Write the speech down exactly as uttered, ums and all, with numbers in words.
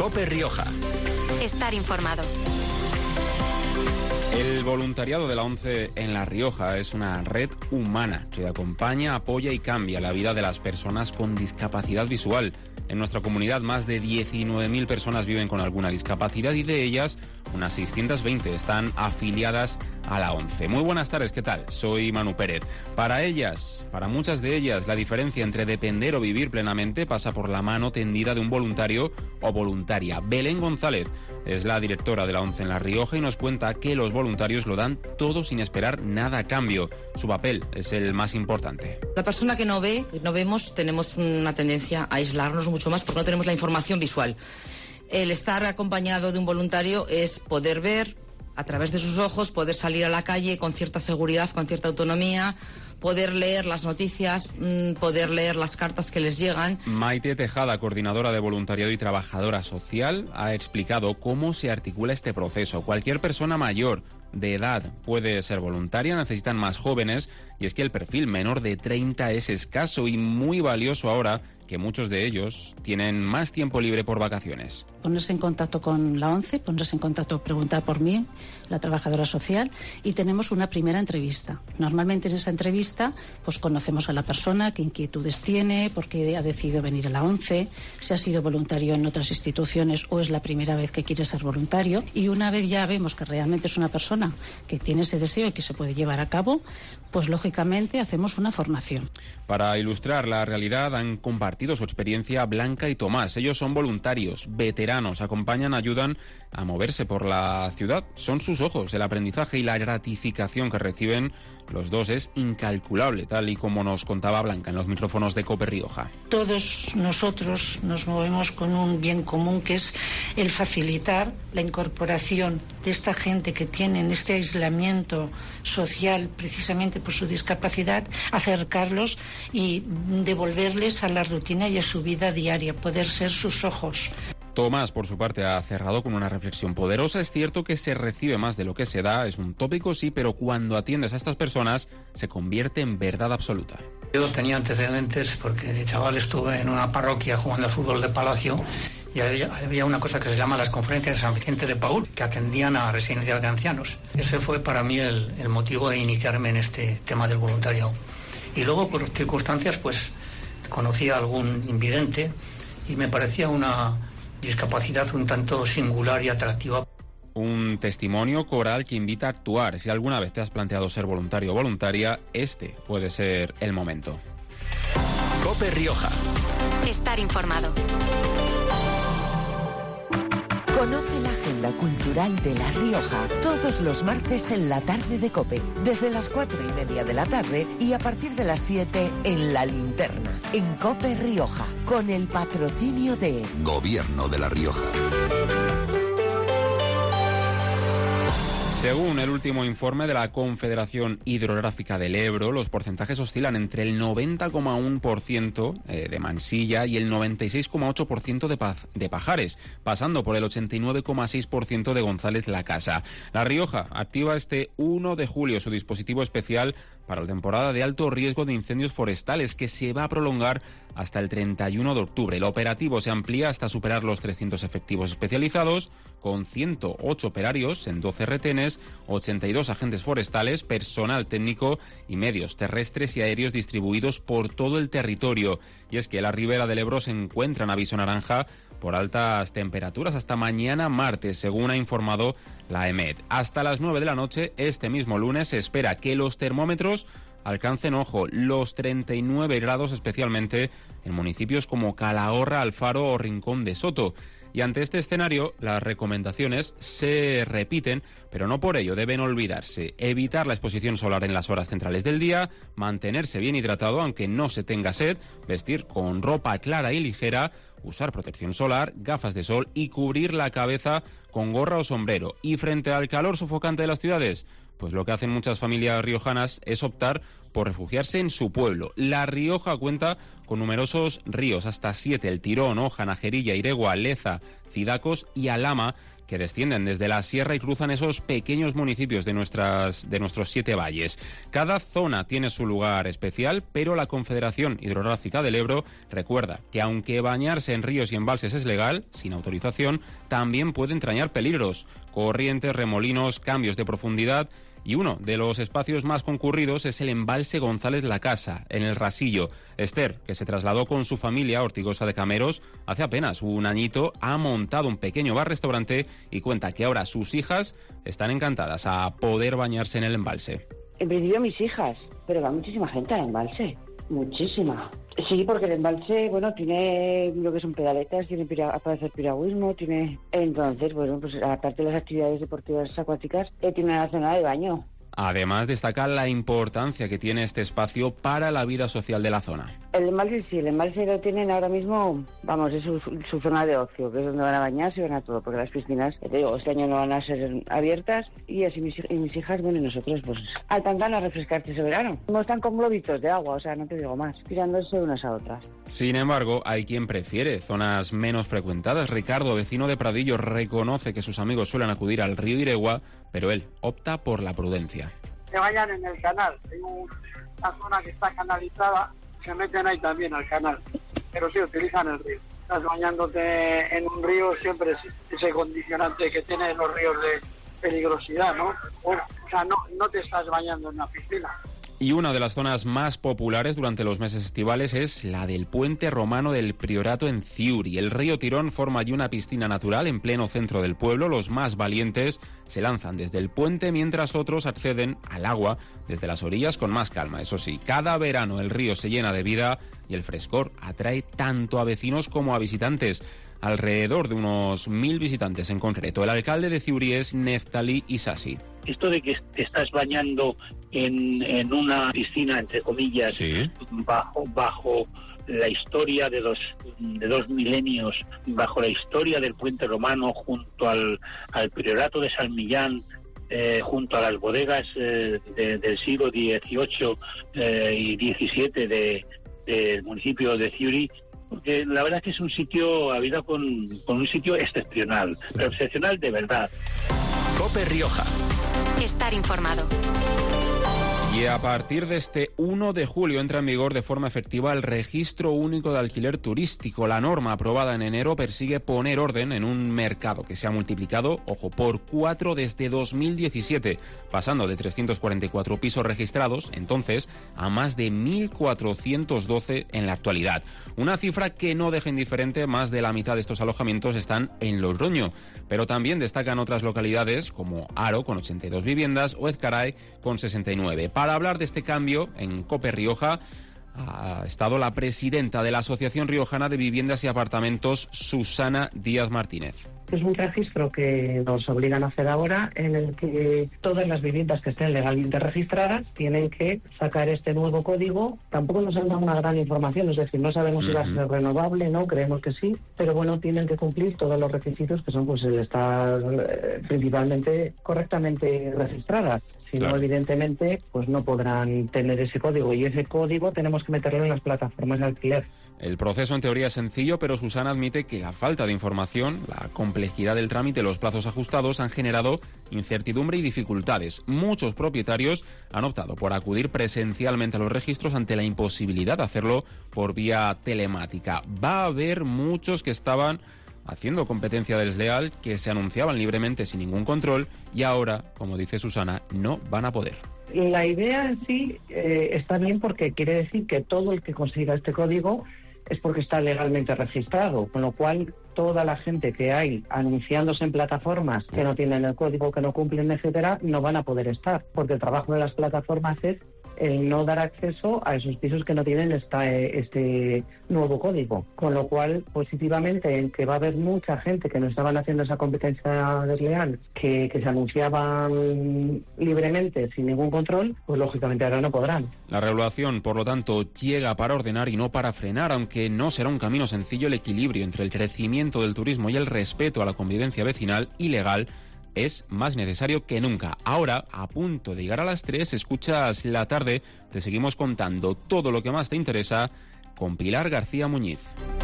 COPE Rioja. Estar informado. El voluntariado de la ONCE en La Rioja es una red humana que acompaña, apoya y cambia la vida de las personas con discapacidad visual. En nuestra comunidad más de diecinueve mil personas viven con alguna discapacidad y de ellas unas seiscientas veinte están afiliadas a la ONCE. Muy buenas tardes, ¿qué tal? Soy Manu Pérez. Para ellas, para muchas de ellas, la diferencia entre depender o vivir plenamente pasa por la mano tendida de un voluntario o voluntaria. Belén González es la directora de la ONCE en La Rioja y nos cuenta que los voluntarios lo dan todo sin esperar nada a cambio. Su papel es el más importante. La persona que no ve, no vemos, tenemos una tendencia a aislarnos mucho más porque no tenemos la información visual. El estar acompañado de un voluntario es poder ver a través de sus ojos, poder salir a la calle con cierta seguridad, con cierta autonomía, poder leer las noticias, poder leer las cartas que les llegan. Maite Tejada, coordinadora de voluntariado y trabajadora social, ha explicado cómo se articula este proceso. Cualquier persona mayor de edad puede ser voluntaria, necesitan más jóvenes, y es que el perfil menor de treinta es escaso y muy valioso ahora que muchos de ellos tienen más tiempo libre por vacaciones. Ponerse en contacto con la ONCE, ponerse en contacto, preguntar por mí, la trabajadora social, y tenemos una primera entrevista. Normalmente en esa entrevista pues conocemos a la persona, qué inquietudes tiene, por qué ha decidido venir a la ONCE, si ha sido voluntario en otras instituciones o es la primera vez que quiere ser voluntario, y una vez ya vemos que realmente es una persona que tiene ese deseo y que se puede llevar a cabo, pues lógicamente hacemos una formación. Para ilustrar la realidad han compartido su experiencia Blanca y Tomás. Ellos son voluntarios, veteranos, acompañan, ayudan a moverse por la ciudad. Son sus ojos, el aprendizaje y la gratificación que reciben los dos es incalculable, tal y como nos contaba Blanca en los micrófonos de COPE Rioja. Todos nosotros nos movemos con un bien común, que es el facilitar la incorporación de esta gente que tiene este aislamiento social precisamente por su discapacidad, acercarlos y devolverles a la rutina y a su vida diaria, poder ser sus ojos. Tomás, por su parte, ha cerrado con una reflexión poderosa. Es cierto que se recibe más de lo que se da, es un tópico, sí, pero cuando atiendes a estas personas se convierte en verdad absoluta. Yo tenía antecedentes porque de chaval estuve en una parroquia jugando al fútbol de palacio y había, había una cosa que se llama las conferencias de San Vicente de Paúl, que atendían a residencias de ancianos. Ese fue para mí el, el motivo de iniciarme en este tema del voluntariado. Y luego, por circunstancias, pues conocí a algún invidente y me parecía una discapacidad un tanto singular y atractiva. Un testimonio coral que invita a actuar. Si alguna vez te has planteado ser voluntario o voluntaria, este puede ser el momento. COPE Rioja. Estar informado. Conoce la agenda cultural de La Rioja todos los martes en la tarde de COPE, desde las cuatro y media de la tarde y a partir de las siete en La Linterna, en COPE Rioja, con el patrocinio de Gobierno de La Rioja. Según el último informe de la Confederación Hidrográfica del Ebro, los porcentajes oscilan entre el noventa coma uno por ciento de Mansilla y el noventa y seis coma ocho por ciento de, Paz, de Pajares, pasando por el ochenta y nueve coma seis por ciento de González La Casa. La Rioja activa este uno de julio su dispositivo especial para la temporada de alto riesgo de incendios forestales, que se va a prolongar hasta el treinta y uno de octubre. El operativo se amplía hasta superar los trescientos efectivos especializados, con ciento ocho operarios en doce retenes, ochenta y dos agentes forestales, personal técnico y medios terrestres y aéreos distribuidos por todo el territorio. Y es que la ribera del Ebro se encuentra en aviso naranja por altas temperaturas hasta mañana martes, según ha informado la EMET. Hasta las nueve de la noche, este mismo lunes, se espera que los termómetros alcancen, ojo, los treinta y nueve grados, especialmente en municipios como Calahorra, Alfaro o Rincón de Soto. Y ante este escenario, las recomendaciones se repiten, pero no por ello deben olvidarse. Evitar la exposición solar en las horas centrales del día, mantenerse bien hidratado aunque no se tenga sed, vestir con ropa clara y ligera, usar protección solar, gafas de sol y cubrir la cabeza con gorra o sombrero. Y frente al calor sofocante de las ciudades, pues lo que hacen muchas familias riojanas es optar por refugiarse en su pueblo. La Rioja cuenta con numerosos ríos, hasta siete: el Tirón, Oja, Najerilla, Iregua, Leza, Cidacos y Alhama, que descienden desde la sierra y cruzan esos pequeños municipios de, nuestras, de nuestros siete valles. Cada zona tiene su lugar especial, pero la Confederación Hidrográfica del Ebro recuerda que aunque bañarse en ríos y embalses es legal, sin autorización, también puede entrañar peligros, corrientes, remolinos, cambios de profundidad. Y uno de los espacios más concurridos es el embalse González La Casa, en el Rasillo. Esther, que se trasladó con su familia a Ortigosa de Cameros hace apenas un añito, ha montado un pequeño bar-restaurante y cuenta que ahora sus hijas están encantadas a poder bañarse en el embalse. En principio mis hijas, pero va muchísima gente al embalse. Muchísima. Sí, porque el embalse, bueno, tiene lo que son pedaletas, tiene pira, para hacer piragüismo, tiene... Entonces, bueno, pues aparte de las actividades deportivas acuáticas, eh, tiene una zona de baño. Además, destaca la importancia que tiene este espacio para la vida social de la zona. El embalse sí, el embalse lo tienen ahora mismo, vamos, es su, su zona de ocio, que es donde van a bañarse y van a todo, porque las piscinas, te digo, este año no van a ser abiertas y así mis, y mis hijas, bueno, y nosotros, pues, al pantano a refrescarse ese verano. No están con globitos de agua, o sea, no te digo más, tirándose unas a otras. Sin embargo, hay quien prefiere zonas menos frecuentadas. Ricardo, vecino de Pradillo, reconoce que sus amigos suelen acudir al río Iregua, pero él opta por la prudencia. Se bañan en el canal, hay una zona que está canalizada, se meten ahí también al canal, pero sí utilizan el río. Estás bañándote en un río, siempre ese condicionante que tienen los ríos de peligrosidad, ¿no? O, o sea, no, no te estás bañando en una piscina. Y una de las zonas más populares durante los meses estivales es la del puente romano del Priorato en Ciuri. El río Tirón forma allí una piscina natural en pleno centro del pueblo. Los más valientes se lanzan desde el puente, mientras otros acceden al agua desde las orillas con más calma. Eso sí, cada verano el río se llena de vida y el frescor atrae tanto a vecinos como a visitantes. Alrededor de unos mil visitantes en concreto. El alcalde de Ciuri es Neftali Isasi. Esto de que te estás bañando en, en una piscina, entre comillas, ¿sí?, bajo bajo la historia de dos, de dos milenios, bajo la historia del puente romano, junto al, al priorato de San Millán, eh, junto a las bodegas eh, de, del siglo dieciocho eh, y diecisiete de, del municipio de Ciuri, porque la verdad es que es un sitio, habida con, con un sitio excepcional, pero excepcional de verdad. COPE Rioja. Estar informado. Y a partir de este uno de julio entra en vigor de forma efectiva el Registro Único de Alquiler Turístico. La norma aprobada en enero persigue poner orden en un mercado que se ha multiplicado, ojo, por cuatro desde dos mil diecisiete, pasando de trescientos cuarenta y cuatro pisos registrados entonces a más de mil cuatrocientos doce en la actualidad. Una cifra que no deja indiferente, más de la mitad de estos alojamientos están en Logroño, pero también destacan otras localidades como Haro con ochenta y dos viviendas o Ezcaray con sesenta y nueve. Para hablar de este cambio, en COPE Rioja ha estado la presidenta de la Asociación Riojana de Viviendas y Apartamentos, Susana Díaz Martínez. Es un registro que nos obligan a hacer ahora, en el que todas las viviendas que estén legalmente registradas tienen que sacar este nuevo código. Tampoco nos han dado una gran información, es decir, no sabemos uh-huh. si va a ser renovable, no, creemos que sí, pero bueno, tienen que cumplir todos los requisitos que son pues el estar eh, principalmente correctamente registradas. Si no, claro, evidentemente, pues no podrán tener ese código, y ese código tenemos que meterlo en las plataformas de alquiler. El proceso en teoría es sencillo, pero Susana admite que la falta de información, la complejidad del trámite y los plazos ajustados han generado incertidumbre y dificultades. Muchos propietarios han optado por acudir presencialmente a los registros ante la imposibilidad de hacerlo por vía telemática. Va a haber muchos que estaban haciendo competencia desleal, que se anunciaban libremente sin ningún control y ahora, como dice Susana, no van a poder. La idea en sí eh, está bien, porque quiere decir que todo el que consiga este código es porque está legalmente registrado, con lo cual toda la gente que hay anunciándose en plataformas que no tienen el código, que no cumplen, etcétera, no van a poder estar, porque el trabajo de las plataformas es el no dar acceso a esos pisos que no tienen esta, este nuevo código. Con lo cual, positivamente, en que va a haber mucha gente que no estaban haciendo esa competencia desleal, que, que se anunciaban libremente, sin ningún control, pues lógicamente ahora no podrán. La regulación, por lo tanto, llega para ordenar y no para frenar, aunque no será un camino sencillo. El equilibrio entre el crecimiento del turismo y el respeto a la convivencia vecinal y legal es más necesario que nunca. Ahora, a punto de llegar a las tres, escuchas La Tarde, te seguimos contando todo lo que más te interesa con Pilar García Muñiz.